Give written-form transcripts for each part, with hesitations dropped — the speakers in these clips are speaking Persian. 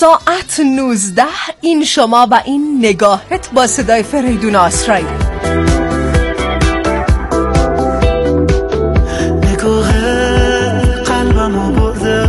ساعت 19. این شما و این نگاهت با صدای فریدون آسرایی. نگاهت قلبمو برده،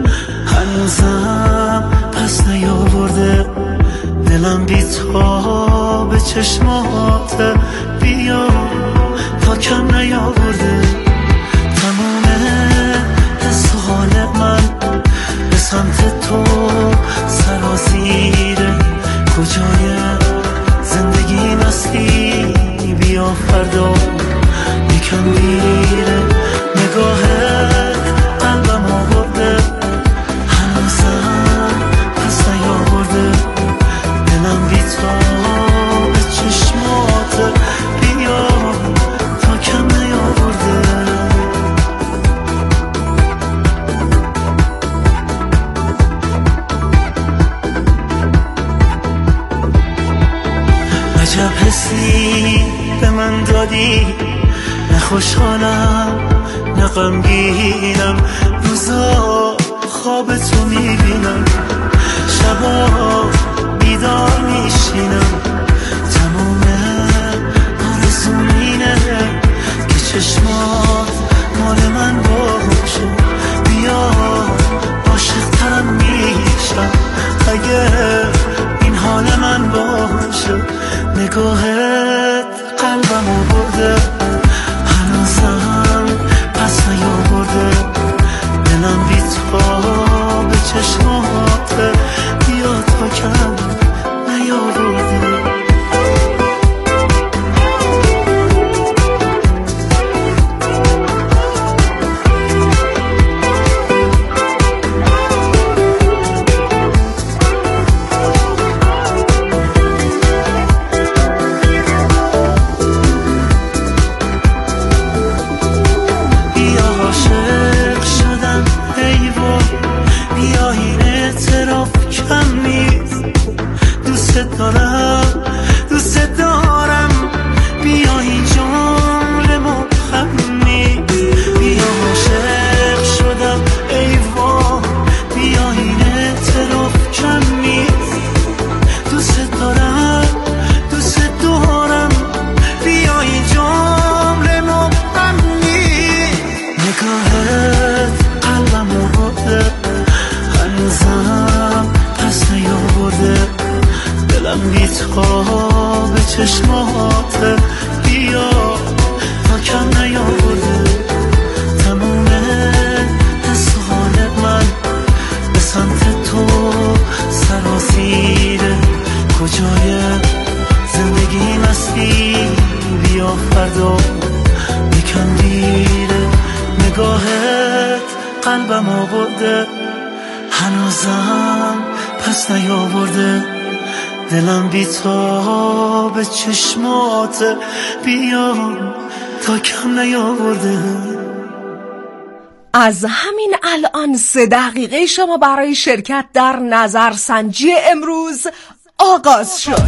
هنوزم پس نیاورده، دلم بی‌تاب به چشمات بیا تا کم نیاورده، تمام حس و حال من به سمت تو سرازیره، کجای زندگی مستی بیا فردا یکم میره، نگاهت قلبم آورده، هنوزم پس نیاورده، دلم بی‌تاب به چشمات بیا تا کم نیاورده. عجب حسی به من دادی، نه خوشحالم نه غمگینم، روزا خواب تو میبینم، شبا بیدار میشینم، تمام آرزوم اینه که چشمات مال من باشه، بیا عاشق ترم میشم اگه این حال من باشه، نگاهت قلبمو برده، هنوزم پس نیاورده، دلم بی‌تاب به چشمات بیا تا کم نیاورده. دوست دارم بیا این جمله مبهمی، بیا عاشق شدم ای وای، بیا این اعتراف کم نیست، دوست دارم بیا این جمله مبهمی، نگاهت قلبمو برده، هنوزم پس نیاورده، دلم بی‌تاب به چشمات بیا تا کم نیاورده، تموم حس و حال من به سمت تو سرازیره، کجای زندگی مستی بیا فردا یکم دیره، نگاهت قلبم آورده، هنوزم پس نیاورده، دلم بی‌تاب به چشمات بیا تا کم نیاورده. از همین الان 3 دقیقه شما برای شرکت در نظرسنجی امروز آغاز شد.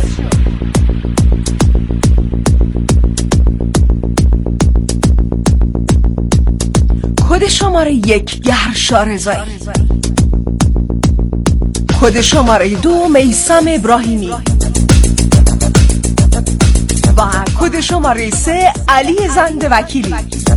کد شماره 1 گرشا رضایی، کد شماره 2 میثم ابراهیمی و کد شماره 3 علی زنده وکیلی.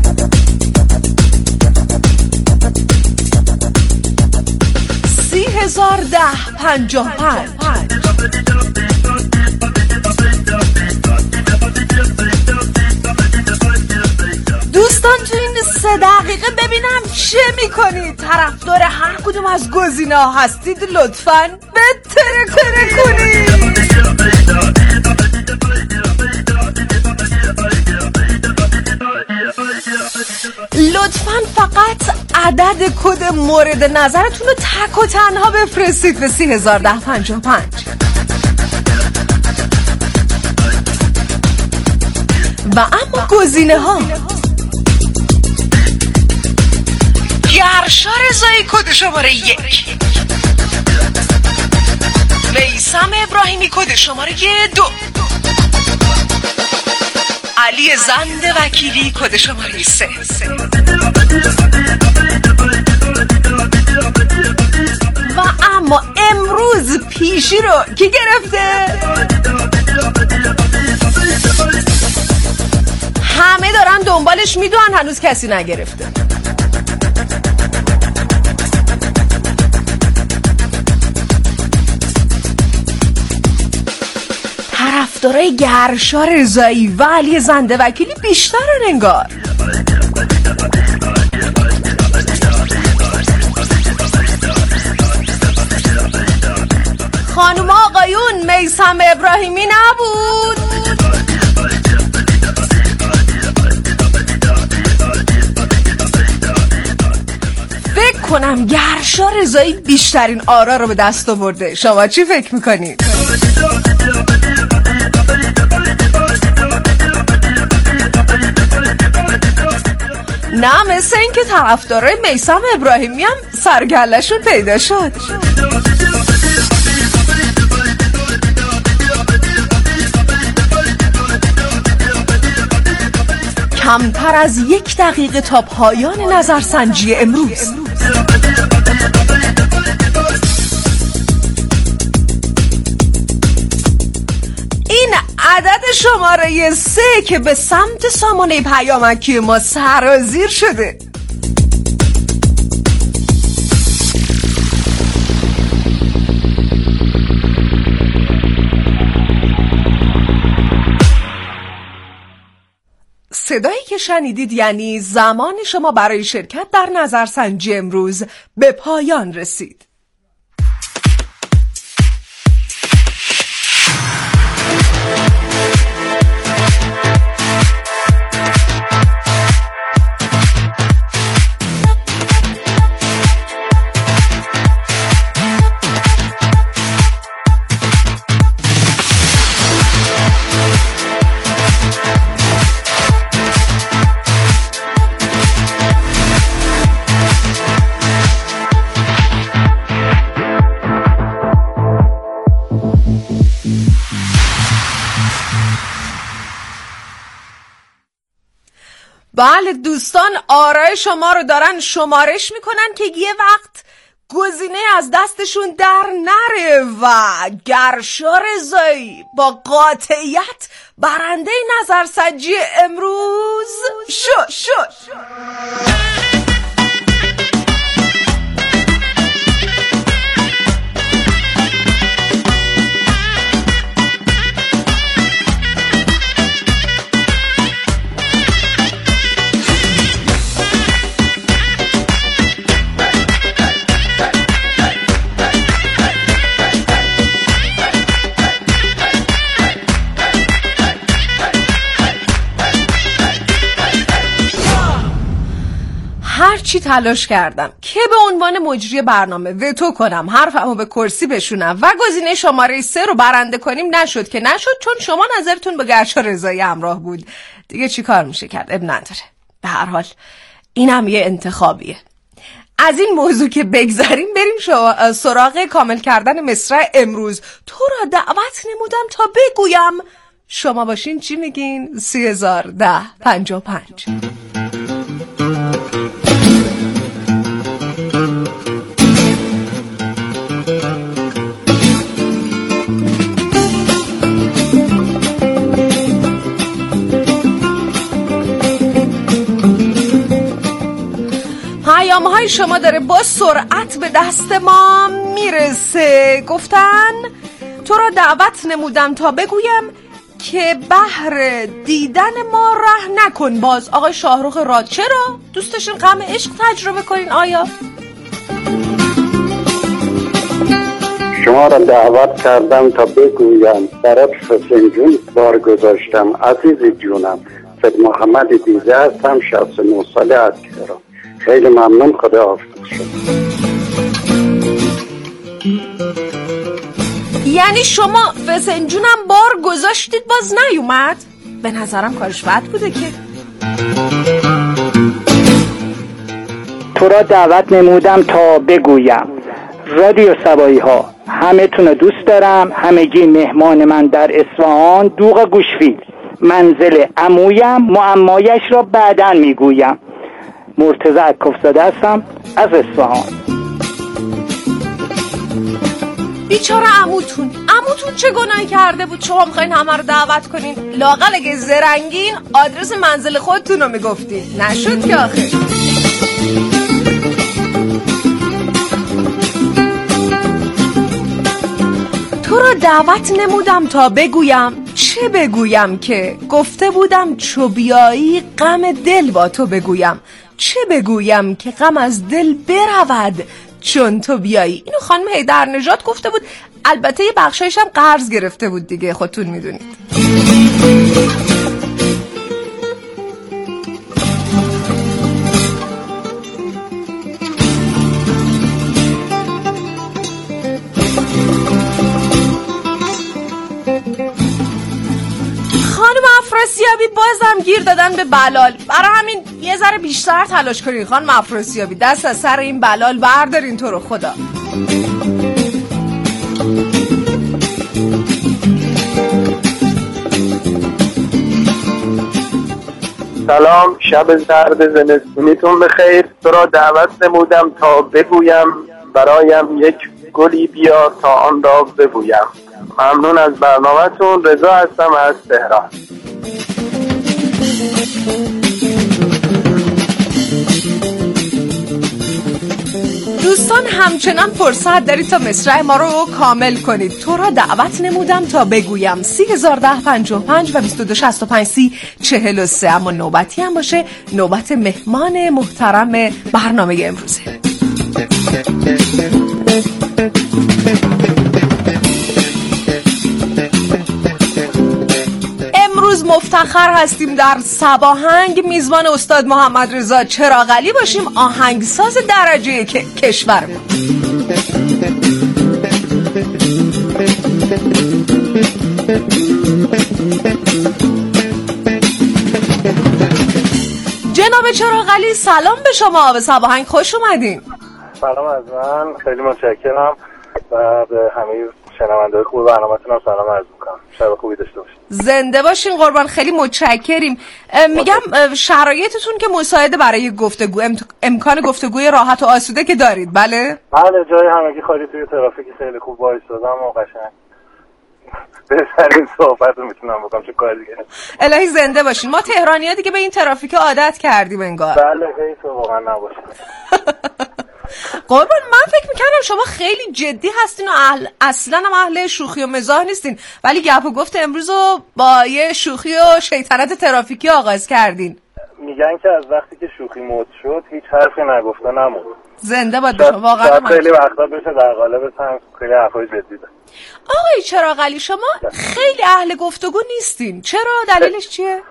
دوستان تو این 3 دقیقه ببینم چه میکنید. طرفدار هر کدوم از گزینه‌ها هستید لطفاً بتره کنید. لطفاً فقط عدد کد مورد نظرتون رو تک و تنها بفرستید به 301055. و اما گزینه‌ها: گرشا رضایی کد شماره 1، میثم ابراهیمی کد شماره 2، علی زنده وکیلی کد شماره 3. و اما امروز پیشی رو کی گرفته؟ همه دارن دنبالش میدونن، هنوز کسی نگرفته. طرفدارای گرشا رضایی و علی زنده وکیلی بیشترن انگار. خانوم آقایون، میثم ابراهیمی نبود. فکر کنم گرشا رضایی بیشترین آرا رو به دست آورده. شما چی فکر میکنید؟ نه، مثل این که طرفدارای میثم ابراهیمی هم سرگلشون پیدا شد. کمتر از 1 دقیقه تا پایان نظرسنجی امروز. این عدد شماره 3 که به سمت سامانه پیامکی ما سرازیر شده. صدایی که شنیدید یعنی زمان شما برای شرکت در نظرسنجی امروز به پایان رسید. بله دوستان، آرای شما رو دارن شمارش میکنن که یه وقت گزینه از دستشون در نره و گرشا رضایی با قاطعیت برنده نظرسنجی امروز شد. هرچی تلاش کردم که به عنوان مجری برنامه وتو کنم، حرفمو به کرسی بشونم و گزینه شماره 3 رو برنده کنیم، نشد چون شما نظرتون به گرشا رضایی همراه بود. دیگه چی کار میشه کرد؟ اب نداره. به هر حال اینم یه انتخابیه. از این موضوع که بگذاریم بریم سراغ کامل کردن مصرع امروز. تو را دعوت نمودم تا بگویم. شما باشین چی میگین؟ 301055. پیام‌های شما داره با سرعت به دست ما میرسه. گفتن تو را دعوت نمودم تا بگویم که بهر دیدن ما ره نکن باز. آقای شاهرخ راد چرا؟ دوستشون غم عشق تجربه کنین آیا؟ شما را دعوت کردم تا بگویم برات فسنجون بار گذاشتم. عزیز جونم، سید محمد دیزه هستم، 69 ساله از تهران. خیلی ممنون، خدا حافظ شد. یعنی شما فسنجونم بار گذاشتید باز نیومد؟ به نظرم کارش بد بوده که. تو را دعوت نمودم تا بگویم رادیو سبایی ها همه تون دوست دارم. همگی مهمان من در اصفهان دوغ گوشفیل منزل عمویم، معمایش را بعداً میگویم. مرتضی کفزاده هستم از اصفهان. بیچاره عموتون چه گناهی کرده بود شما میخواین همه رو دعوت کنین؟ لااقل اگه زرنگین آدرس منزل خودتون رو میگفتین. نشد که آخه. تو رو دعوت نمودم تا بگویم چه بگویم که گفته بودم چو بیایی غم دل با تو بگویم. چه بگویم که غم از دل برود چون تو بیایی. اینو خانم حیدرنژاد گفته بود. البته یه بخشایش هم قرض گرفته بود دیگه، خودتون میدونید. خانم افراسیابی بازم گیر دادن به بلال. برای همین یه ذره بیشتر تلاش کنین خانم افراسیابی، دست از سر این بلال بردارین تو رو خدا. سلام، شب زرد زمستونیتون بخیر. تو را دعوت نمودم تا بگویم برایم یک گلی بیار تا آن را ببویم. ممنون از برنامه‌تون. رضا هستم از تهران. دوستان همچنان فرصت دارید تا مصرع ما رو کامل کنید. تو را دعوت نمودم تا بگویم 301055 و 2265 اما نوبتی هم باشه، نوبت مهمان محترم برنامه امروزه. امروز مفتخر هستیم در سباهنگ میزبان استاد محمد رضا چراغعلی باشیم، آهنگساز درجه کشور. جناب چراغعلی سلام به شما، به سباهنگ خوش اومدین. سلام از من، خیلی متشکرم و به همه شنونده‌های خوب برنامه‌تون هم سلام عرض می‌کنم. شب خوبی داشته باشید. زنده باشین قربان، خیلی متشکریم. میگم شرایطتون که مساعده برای گفتگو، امکان گفتگوی راحت و آسوده که دارید؟ بله بله، جای همگی خالی، توی ترافیک خیلی خوب وایسادم و قشنگ بهترین صحبت رو میتونم بکنم. چه کار دیگه. الهی زنده باشین. ما تهرانی‌ها دیگه به این ترافیک عادت کردیم انگار. بله حیف واقعا نباشه. قربان من فکر میکردم شما خیلی جدی هستین و اصلا هم اهل شوخی و مزاح نیستین، ولی گپ و گفت امروز رو با یه شوخی و شیطنت ترافیکی آغاز کردین. میگن که از وقتی که شوخی مد شد هیچ حرفی نگفته نموند. زنده باد بشم واقعا. خیلی وقتا بشه در قالب خیلی حرفای جدی ده. آقای چراغعلی شما خیلی اهل گفتگو نیستین، چرا؟ دلیلش چیه؟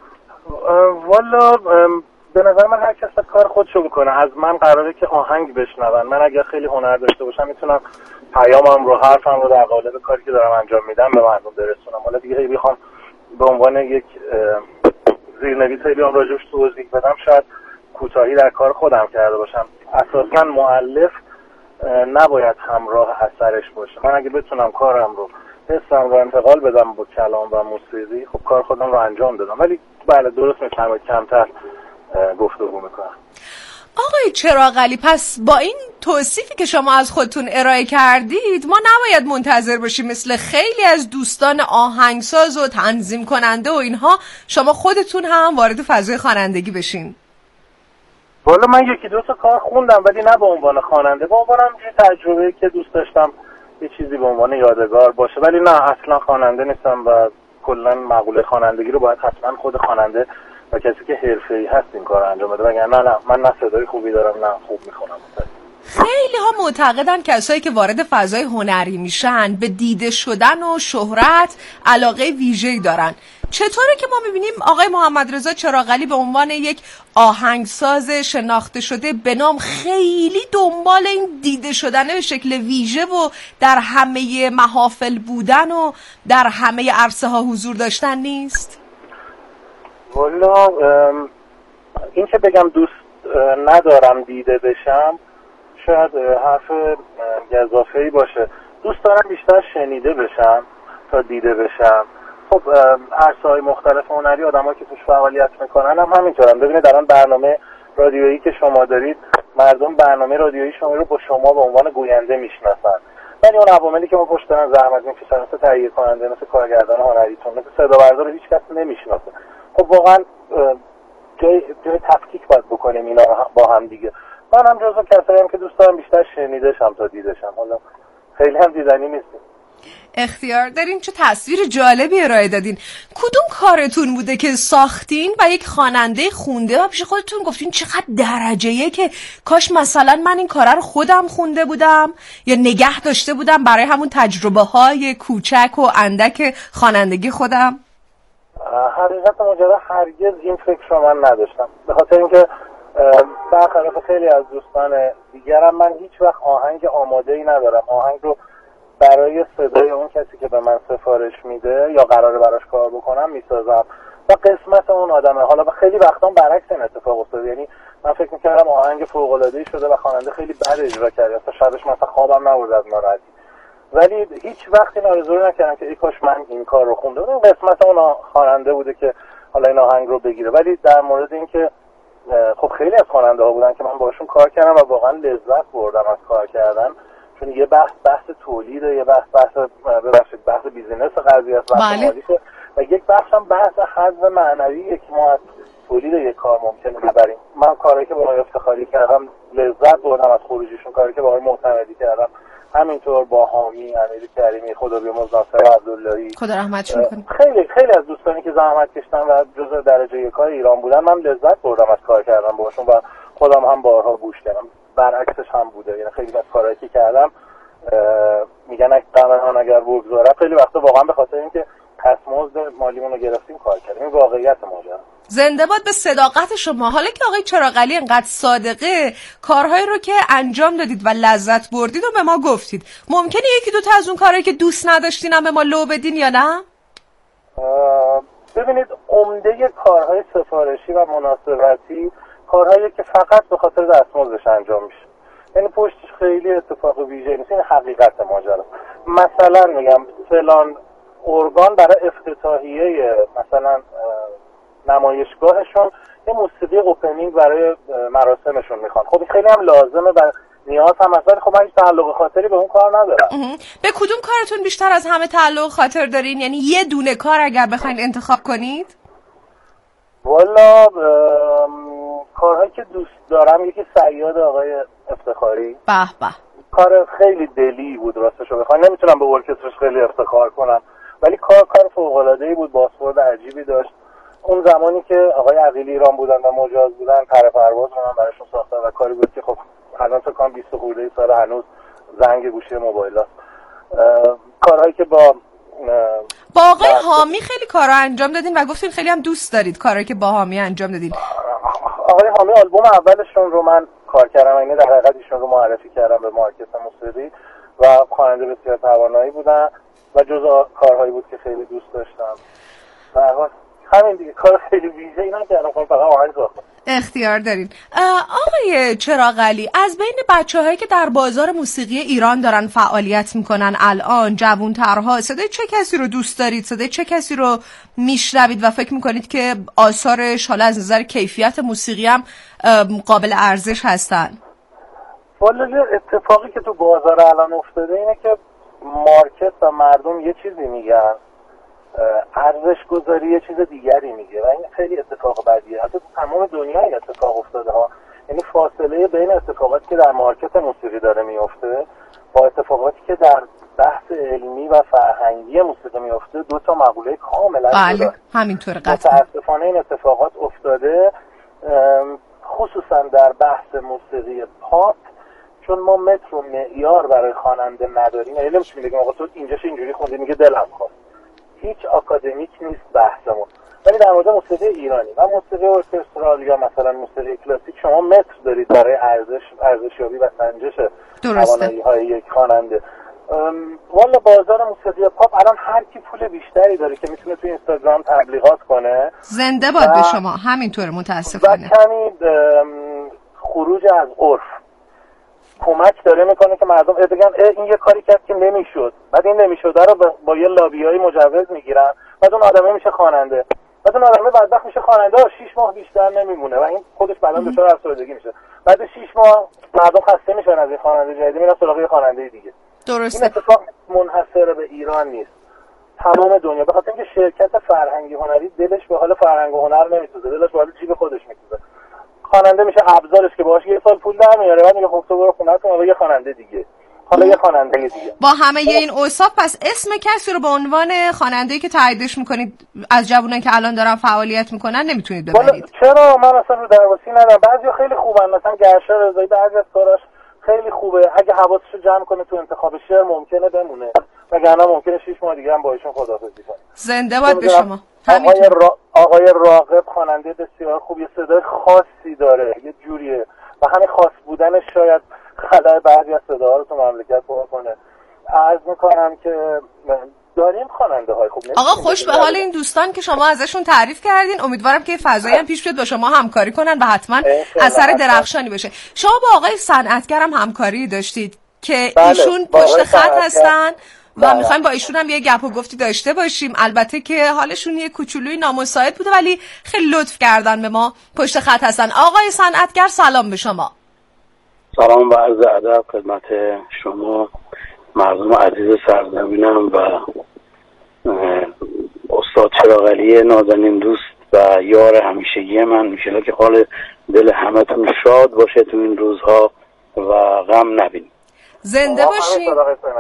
والا به نظر من هر کس کار خودشو میکنه. از من قراره که آهنگ بشنون. من اگر خیلی هنر داشته باشم میتونم پیامم رو، حرفم رو در قالب کاری که دارم انجام میدم به مردم برسونم. حالا دیگه بخوام به عنوان یک زیرنویس بیام راجعش توضیح بدم شاید کوتاهی در کار خودم کرده باشم. اساساً مؤلف نباید همراه اثرش باشه. من اگه بتونم کارم رو، حسم رو انتقال بدم با کلام و موسیقی، خب کار خودم رو انجام دادم. ولی بله درست میفهمم کمتر گفتگو میکنم. آقای چراغعلی پس با این توصیفی که شما از خودتون ارائه کردید ما نباید منتظر باشیم مثل خیلی از دوستان آهنگساز و تنظیم کننده و اینها شما خودتون هم وارد فضای خوانندگی بشین؟ والا من یکی دو تا کار خوندم ولی نه به عنوان خواننده، به عنوان یه تجربه که دوست داشتم یه چیزی به عنوان یادگار باشه. ولی نه اصلا خواننده نیستم و کلا مقوله خوانندگی رو باید حتما خود خواننده و کسی که حرفه‌ای هست این کار انجام بده. وگرنه نه من نه صدای خوبی دارم نه خوب میخونم. خیلی ها معتقدن کسایی که وارد فضای هنری میشن به دیده شدن و شهرت علاقه ویژه‌ای دارن. چطوره که ما میبینیم آقای محمد رضا چراغعلی به عنوان یک آهنگساز شناخته شده به نام خیلی دنبال این دیده شدن به شکل ویژه و در همه محافل بودن و در همه عرصه ها حضور داشتن نیست؟ والا این که بگم دوست ندارم دیده بشم شاید حرف گزافه‌ای باشه. دوست دارم بیشتر شنیده بشم تا دیده بشم. خب عرصه‌های مختلف هنری آدم‌ها که توش فعالیت میکنن هم همینطورن. ببینید الان برنامه رادیویی که شما دارید، مردم برنامه رادیویی شما رو با شما به عنوان گوینده میشناسن ولی اون عواملی که ما پشت سر زحمت می‌کشن، مثل تهیه کننده، مثل کارگردان هنریتون، مثل صدابردار، هیچ کس نمی‌شناسه. خب واقعا جای تفکیک باید بکنیم اینا با هم دیگه. من هم جزو کساییم که دوست دارم بیشتر شنیدشم تا دیدشم، حالا خیلی هم دیدنی نیستیم. اختیار دارین. چه تصویر جالبی ارائه دادین. کدوم کارتون بوده که ساختین و یک خواننده خونده و پیش خودتون گفتین چقدر درجه‌ایه که کاش مثلا من این کار رو خودم خونده بودم یا نگه داشته بودم برای همون تجربه‌های کوچک و اندک خوانندگی خودم؟ حقیقت ماجرا هرگز این فکر رو من نداشتم، به خاطر اینکه برخلاف خیلی از دوستان دیگرم من هیچ وقت آهنگ آماده‌ای ندارم. آهنگ رو برای صدای اون کسی که به من سفارش میده یا قراره براش کار بکنم میسازم و قسمت اون آدمه. حالا خیلی وقتا برعکس این اتفاق افتاده، یعنی من فکر میکردم آهنگ فوق‌العاده‌ای شده و خواننده خیلی بد اجرا کرده، اصلا شبش مثلا خوابم نبرد از ناراحتی، ولی هیچ وقت این آرزو نکردم که ای کاش من این کار رو خونده بودم. قسمت اون خواننده بوده که حالا این آهنگ رو بگیره. ولی در مورد این که خب خیلی از خواننده ها بودن که من باشون کار کردم و واقعا لذت بردم از کار کردن، چون یه بحث تولیده، یه بحث بیزینس قضیه است، بحث مالیشه و یک بحث هم بحث حظ معنویه که ما از تولید یک کار ممکنه ببریم. من کاری که با آقای افتخاری کردم لذت بردم از خروجیشون، کاری که با آقای معتمدی کردم همینطور، با حامی امیر کریمی، خدا بیامرز، ناصر عبداللهی، خدا رحمتشون کنه، خیلی از دوستانی که زحمت کشیدن و جزء درجه یکای ایران بودن، من لذت بردم از کار کردن باشون و خودم هم بارها گوش کردم. برعکسش هم بوده، یعنی خیلی از کارهایی که کردم میگن قمران اگر بگذاره، خیلی وقتا واقعا به خاطر اینکه پسمزد مالیمون رو گرفتیم کار کردیم. این واقعیت ماجرا. زنده باد به صداقت شما. حالا که آقای چراغعلی انقدر صادقه، کارهایی رو که انجام دادید و لذت بردید و به ما گفتید، ممکنه یکی دوتا از اون کارهایی که دوست نداشتین هم به ما لو بدین یا نه؟ ببینید، عمده کارهای سفارشی و مناسبتی کارهایی که فقط به خاطر دستمزدش انجام میشه، یعنی پشتش خیلی اتفاق ویژه‌ای نیست. این حقیقت ماجراست. مثلا میگم فلان ارگان برای افتتاحیه مثلا نمایشگاهشون یه موسیقی اوپنینگ برای مراسمشون میخوان. خب خیلی هم لازمه و نیاز هم هست، ولی خب من هیچ تعلق خاطری به اون کار ندارم. به کدوم کارتون بیشتر از همه تعلق خاطر دارین؟ یعنی یه دونه کار اگر بخواید انتخاب کنید؟ والا کارهایی که دوست دارم، یکی صیاد آقای افتخاری. به به، کار خیلی دلی بود راستشو بخوام، نمیتونم به ارکسترش خیلی افتخار کنم، ولی کار فوق‌العاده‌ای بود، بازخورد عجیبی داشت. اون زمانی که آقای عقیلی ایران بودن و مجاز بودن، پر پرواز رو من براشون ساختم و کاری بود که خب الان فکر کنم 20 خورده سال هنوز زنگ گوشی موبایلات. کارهایی که با آقای حامی خیلی کارا انجام دادین و گفتین خیلی هم دوست دارید کارهایی که با حامی انجام دادین. آقای حامی آلبوم اولشون رو من کار کردم، یعنی در حقیقت ایشون رو معرفی کردم به مارکت موسیقی و خواننده بسیار توانایی بودن و جزء کارهایی بود که خیلی دوست داشتم. در واقع همین دیگه، کار خیلی ویژه‌ای نکردم، فقط آهنگ ساختم. اختیار دارین. آقای چراغعلی، از بین بچه‌هایی که در بازار موسیقی ایران دارن فعالیت میکنن الان، جوان‌ترها، صدای چه کسی رو دوست دارید؟ صدای چه کسی رو میشنوید و فکر میکنید که آثارش حالا از نظر کیفیت موسیقی هم قابل ارزش هستن؟ والا اتفاقی که تو بازار الان افتاده اینه که مارکت و مردم یه چیزی میگن، ارزش گذاری یه چیز دیگری میگه و این خیلی اتفاق بدیه. حتی تو تمام دنیا این اتفاق افتاده ها، یعنی فاصله بین اتفاقاتی که در مارکت موسیقی داره میفته با اتفاقاتی که در بحث علمی و فرهنگی موسیقی میفته دو تا مقوله کاملا جدا. بله، همینطوره. قطعا متاسفانه این اتفاقات افتاده، خصوصا در بحث موسیقی پاپ، چون ما متر و معیار برای خواننده نداریم. یعنی نمیشه بگیم آقا تو اینجاش اینجوری خوندی میگه دلم خواست. هیچ آکادمیک نیست بحثمون. ولی در مورد موسیقی ایرانی و موسیقی ارکسترال یا مثلا موسیقی کلاسیک شما متر دارید برای ارزشیابی و سنجش توانایی‌های یک خواننده. والا بازار موسیقی پاپ الان هر کی پول بیشتری داره که میتونه تو اینستاگرام تبلیغات کنه. زنده باد به شما. همینطوره متاسفانه. و کمی خروج از عرف کمک داره میکنه که مردم بگن این یه کاری کرد که نمیشد، بعد این نمیشده رو با یه لابیای مجوز میگیرن، بعد اون آدمه میشه خواننده، بعد اون آدمه بدبخت میشه خواننده 6 ماه بیشتر نمیمونه و این خودش بعداً دچار افسردگی میشه. بعد 6 ماه مردم خسته میشن از این خواننده جدید، میرن سراغ یه خواننده دیگه. درسته. این اتفاق منحصر به ایران نیست، تمام دنیا، به خاطر اینکه شرکت فرهنگی هنری دلش به حال فرهنگ و هنر نمیسوزه، دلش به حال جیب خودش میسوزه. خواننده میشه ابزارش که باهاش یه سال پول در میاره، بعد میگه خب تو برو خونه‌تون، حالا یه خواننده دیگه، حالا یه خواننده دیگه. با همه این اوصاف پس اسم کسی رو به عنوان خواننده‌ای که تاییدش میکنید از جوونایی که الان دارن فعالیت میکنن نمیتونید ببرید؟ چرا؟ من اصلا رو درواسی ندارم. بعضیا خیلی خوبن، مثلا گرشا رضایی بعضی از کاراش خیلی خوبه، اگه حواسشو جمع کنه تو انتخاب شعر ممکنه بمونه، وگرنه ممکنه 6 ماه دیگه هم با ایشون خداحافظی کنه. زنده باد به شما. آقای راغب خواننده بسیار خوب، یه صدای خاصی داره، یه جوریه و همین خاص بودنش شاید خلای بعضی از صداها رو تو مملکت پر کنه. عرض میکنم که داریم خواننده های خوب. آقا خوش به حال این دوستان که شما ازشون تعریف کردین، امیدوارم که فضایی هم پیش بیاد با شما همکاری کنن و حتما اثر درخشانی بشه. شما با آقای صنعتگر هم همکاری داشتید که ایشون پشت خط هستن و میخوایم با ایشون هم یه گپ و گفتی داشته باشیم. البته که حالشون یه کوچولوی نامساعد بوده ولی خیلی لطف کردن به ما، پشت خط هستن. آقای صنعتگر سلام به شما. سلام و عرض ادب خدمت شما مردم عزیز سرزمینم و استاد چراغعلی نازنین دوست و یار همیشگی من. انشالله که حال دل همتون شاد باشه تو این روزها و غم نبینید. زنده باشید.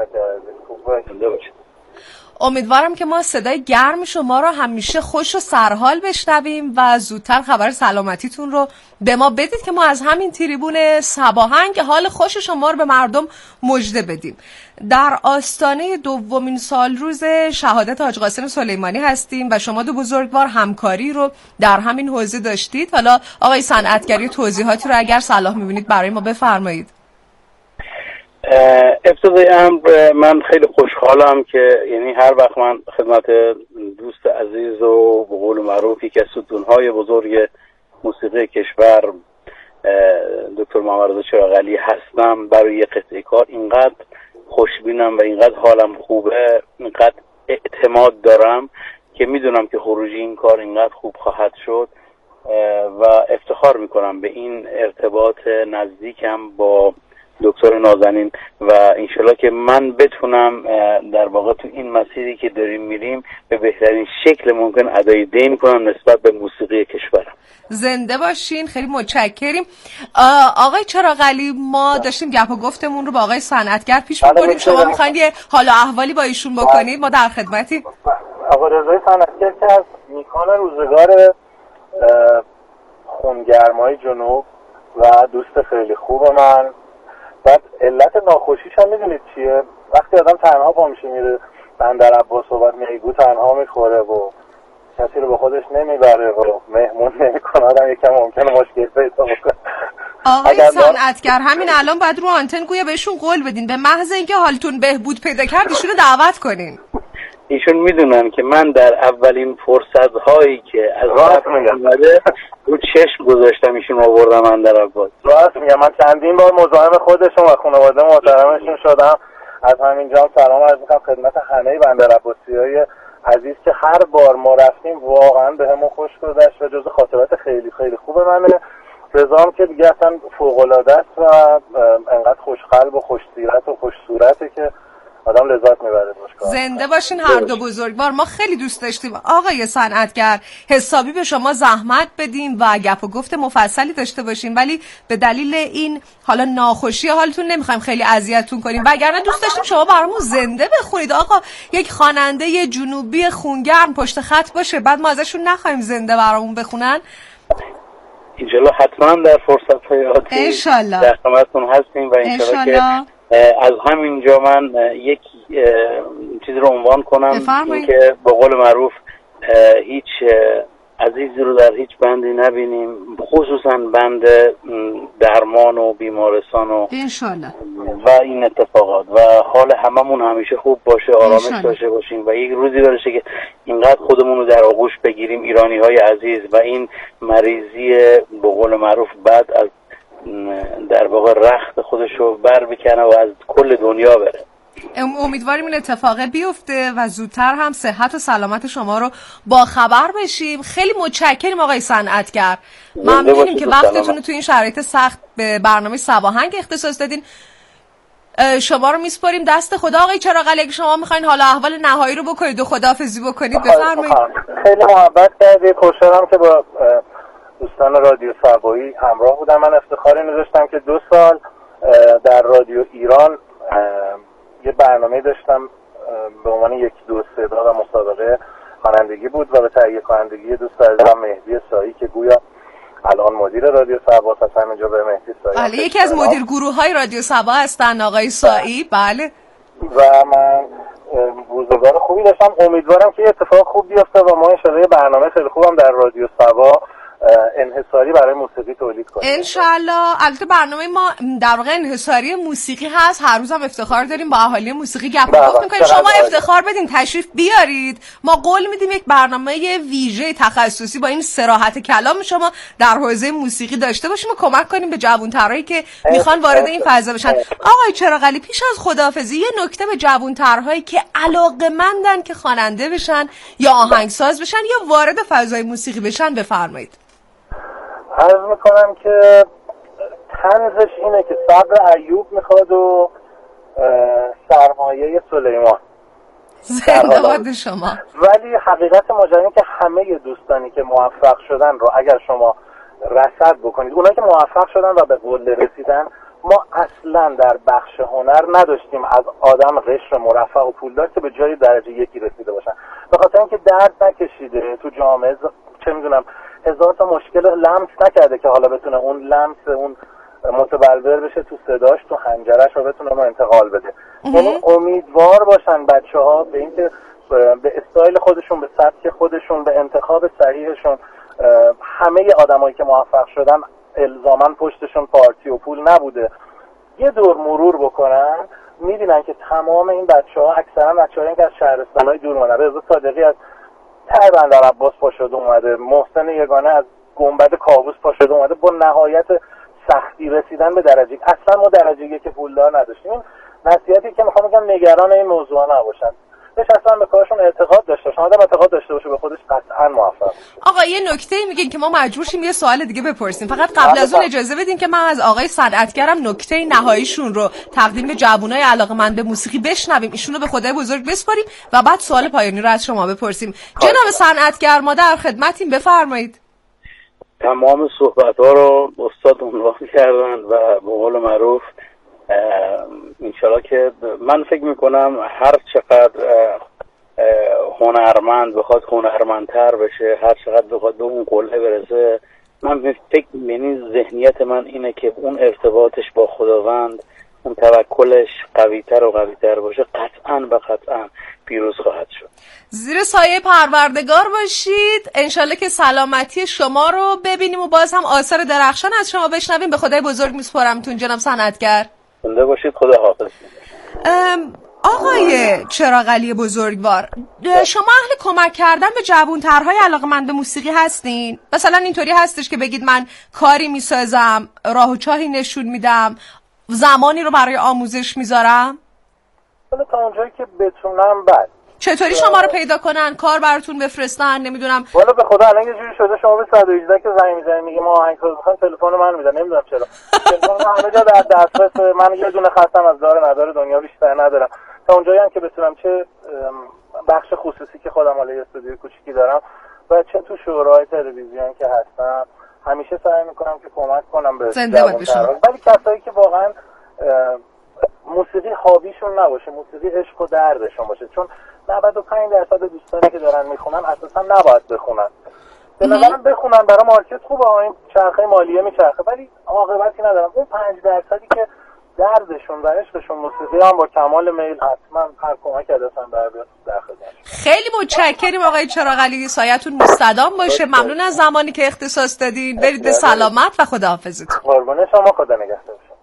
امیدوارم که ما صدای گرم شما رو همیشه خوش و سرحال بشنویم و زودتر خبر سلامتیتون رو به ما بدید که ما از همین تریبون صباهنگ حال خوش شما رو به مردم مژده بدیم. در آستانه دومین سال روز شهادت حاج قاسم سلیمانی هستیم و شما دو بزرگوار همکاری رو در همین حوزه داشتید. حالا آقای صنعتگری توضیحاتی رو اگر صلاح می‌بینید برای ما بفرمایید. ابتدای امر من خیلی خوشحالم که یعنی هر وقت من خدمت دوست عزیز و به قول معروفی که ستونهای بزرگ موسیقی کشور دکتر محمد رضا چراغعلی هستم برای یه قطعه کار اینقدر خوشبینم و اینقدر حالم خوبه، اینقدر اعتماد دارم که میدونم که خروجی این کار اینقدر خوب خواهد شد و افتخار میکنم به این ارتباط نزدیکم با دکتر نازنین و انشالله که من بتونم در واقع تو این مسیری که داریم میریم به بهترین شکل ممکن ادای دین کنم نسبت به موسیقی کشورم. زنده باشین، خیلی متشکریم. آقای چراغعلی ما داشتیم گپ و گفتمون رو با آقای صنعتگر پیش می‌بریم، شما می‌خواید یه حال و احوالی با ایشون بکنید، ما در خدمتیم. آقای رضای صنعتگر که از میکان روزگار خونگرمای جنوب و دوست خیلی خوب من، بعد علت ناخوشیش هم میدونید چیه؟ وقتی آدم تنها پا میشه میره بندر عباس و بعد میگو تنها میخوره و کسی رو به خودش نمیبره و مهمون نمیکنه، آدم یکم ممکنه مشکل پیدا بکنه. آقای صنعتگر همین الان باید رو آنتن گویا بهشون قول بدین به محض اینکه حالتون بهبود پیدا کرد ایشون رو دعوت کنین. ایشون میدونن که من در اولین فرصت هایی که از راست اومده رو چشم گذاشتم ایشون آوردم بندر عباس. راست میگم، من چندین بار مزاحم خودشون و خانواده محترمشون شدم. از همینجا سلام عرض میکنم خدمت همه بندر عباسیای عزیز که هر بار ما رفتیم واقعا بهمون خوش گذشت و جز خاطرات خیلی خیلی خوب منه. رضام که دیگه اصلا فوق العاده است و انقدر خوشقلب و خوش سیرت و خوش صورته که آدم لذت میبره. زنده باشین هر دو بزرگوار، ما خیلی دوست داشتیم آقای صنعتگر حسابی به شما زحمت بدیم و گپ و گفت مفصلی داشته باشیم، ولی به دلیل این حالا ناخوشی حالتون نمیخوایم خیلی اذیتتون کنیم، وگرنه دوست داشتیم شما برامون زنده بخونید. آقا یک خواننده جنوبی خونگرم پشت خط باشه بعد ما ازشون نخوایم زنده برامون بخونن. انشالله حتما در فرصت‌های آتی در خدمتتون هستیم و انشالله که از همینجا من یک چیز رو عنوان کنم که به قول معروف هیچ عزیزی رو در هیچ بندی نبینیم، خصوصا بند درمان و بیمارستان و این اتفاقات و حال هممون همیشه خوب باشه، آرامش داشته باشیم و یک روزی برسه که اینقدر خودمون رو در آغوش بگیریم ایرانی های عزیز و این مریضی به قول معروف بعد از در واقع رخت خودش رو بر بکنه و از کل دنیا بره. امیدواریم این اتفاق بیفته و زودتر هم صحت و سلامت شما رو با خبر بشیم. خیلی متشکریم آقای صنعتگر، ممنونیم که وقتتون رو تو این شرایط سخت به برنامه صباهنگ اختصاص دادین. شما رو میسپاریم دست خدا. آقای چراغ علی، اگه شما میخواین حالا احوال نهایی رو بکنید و خداحافظی بکنید بفرمایید. خیلی محبت کردید. خوشحالم که با دوستان رادیو سبایی همراه بودم. من افتخاری نداشتم که 2 سال در رادیو ایران یه برنامه داشتم به عنوان یک دو صدا و مسابقه خوانندگی بود و به تهیه کنندگی دوست عزیزم مهدی سایی که گویا الان مدیر رادیو سبا هست. همینجا به مهدی سایی بله، یکی از مدیر گروه‌های رادیو سبا هستن آقای سایی. بله، و من روزگار خوبی داشتم. امیدوارم که اتفاق خوب بیفته و ما انشالله برنامه خیلی خوبم در رادیو سبا انحصاری برای موسیقی تولید کنیم انشالله. البته برنامه ما در واقع انحصاری موسیقی هست. هر روز هم افتخار داریم با اهالی موسیقی گپ و گفت می‌کنیم. شما افتخار بدین تشریف بیارید. ما قول میدیم یک برنامه ویژه تخصصی با این صراحت کلام شما در حوزه موسیقی داشته باشیم و کمک کنیم به جوان‌ترایی که میخوان وارد این فضا بشن. آقای چراغ علی، پیش از خداحافظی یه نکته به جوان‌ترهایی که علاقه‌مندن که خواننده بشن یا آهنگساز بشن یا وارد فضای موسیقی بشن بفرمایید. عرض میکنم که طنزش اینه که صبر ایوب میخواد و سرمایه سلیمان. زنده باد شما. ولی حقیقت ماجرا اینه که همه دوستانی که موفق شدن رو اگر شما رصد بکنید، اونایی که موفق شدن و به قله رسیدن، ما اصلا در بخش هنر نداشتیم از آدم قشر مرفه و پولدار که به جای درجه 1 رسیده باشن، به خاطر اینکه درد نکشیده تو جامعه، چه میدونم هزار تا مشکل لمس نکرده که حالا بتونه اون لمس اون متبلور بشه تو صداش، تو حنجرش و بتونه ما انتقال بده. یعنی امیدوار باشن بچه‌ها به اینکه به استایل خودشون، به سبک خودشون، به انتخاب صحیحشون. همه آدمایی که موفق شدن الزاماً پشتشون پارتی و پول نبوده. یه دور مرور بکنن می‌بینن که تمام این بچه‌ها اکثرا بچه‌هایی که از شهرستان‌های دور اومدن. رضا صادقی از ته بندر عباس پا شده اومده، محسن یگانه از گنبد کاووس پا شده اومده، با نهایت سختی رسیدن به درجه. اصلا ما درجه 1 پولدار نداشتیم. این نصیحتی که میخوام بگم نگران این موضوع نباشن، بهش اصلا به کارشون اعتقاد داشته باشن. آدم اعتقاد داشته باشه به خودش قطعا موفق میشه. آقا یه نکته میگین که ما مجبور شیم یه سوال دیگه بپرسیم، فقط قبل از اون اجازه بدین که من از آقای صنعتگرم نکته نهاییشون رو تقدیم به جوانای علاقه‌مند به موسیقی بشنویم، ایشونو به خدای بزرگ بسپاریم و بعد سوال پایانی رو از شما بپرسیم. جناب صنعتگر، ما در خدمتیم، بفرمایید. تمام صحبت‌ها رو استاد عنوان کردن و به قول معروف انشالله که من فکر میکنم هر چقدر هنرمند بخواد هنرمندتر بشه، هر چقدر بخواد به اون قله برسه، من فکر ذهنیت من اینه که اون ارتباطش با خداوند، اون توکلش قوی‌تر و قوی‌تر باشه، قطعاً و قطعاً پیروز خواهد شد. زیر سایه پروردگار باشید. انشالله که سلامتی شما رو ببینیم و باز هم آثار درخشان از شما بشنویم. به خدای بزرگ میسپارمتون جناب صنعتگر. زنده باشید. خدا حافظ. آقای چراغ علی بزرگوار، شما اهل کمک کردن به جوان‌ترهای علاقه‌مند به موسیقی هستین؟ مثلا اینطوری هستش که بگید من کاری میسازم، راه و چاهی نشون میدم، زمانی رو برای آموزش میذارم؟ حالا تا اونجایی که بتونم. بعد چطوری شما رو پیدا کنن، کار براتون بفرستن، نمیدونم؟ والا به خدا الان یه جوری شده شما به 118 که زنگ میزنید میگه ما آهنگساز میخوایم، تلفن من میدن، نمیدونم چرا. تلفن همه جا در دسترس من، یه دونه خستم از دار نداره دنیا بیشتر ندارم. تا اونجایی هم که بتونم، چه بخش خصوصی که خودم حالا یه استودیو کوچیکی دارم و چه تو شورای تلویزیون که هستم، همیشه سعی میکنم که کمک کنم به جوان‌ترها. ولی کسایی که واقعا موسیقی هابیشون نباشه، موسیقی عشق و دردشون باشه، چون 95% دوستانی که دارن میخونن اساسا نباید بخونن. به نظرم بخونن، برای مارکت خوبه، این چرخه مالیه میچرخه، ولی عاقبتی ندارم. اون 5% که دردشون و عشقشون موسیقی هم با کمال میل حتما هر کمک دستن در خدمت. خیلی متشکریم آقای چراغ علی، سایتون مستدام باشه. ممنون از زمانی که اختصاص دادین. برید به سلامت و خداحافظتون. قربان شما، خدا نگهدار شما.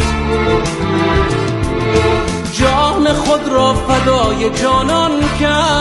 خود را فدای جانان کرد،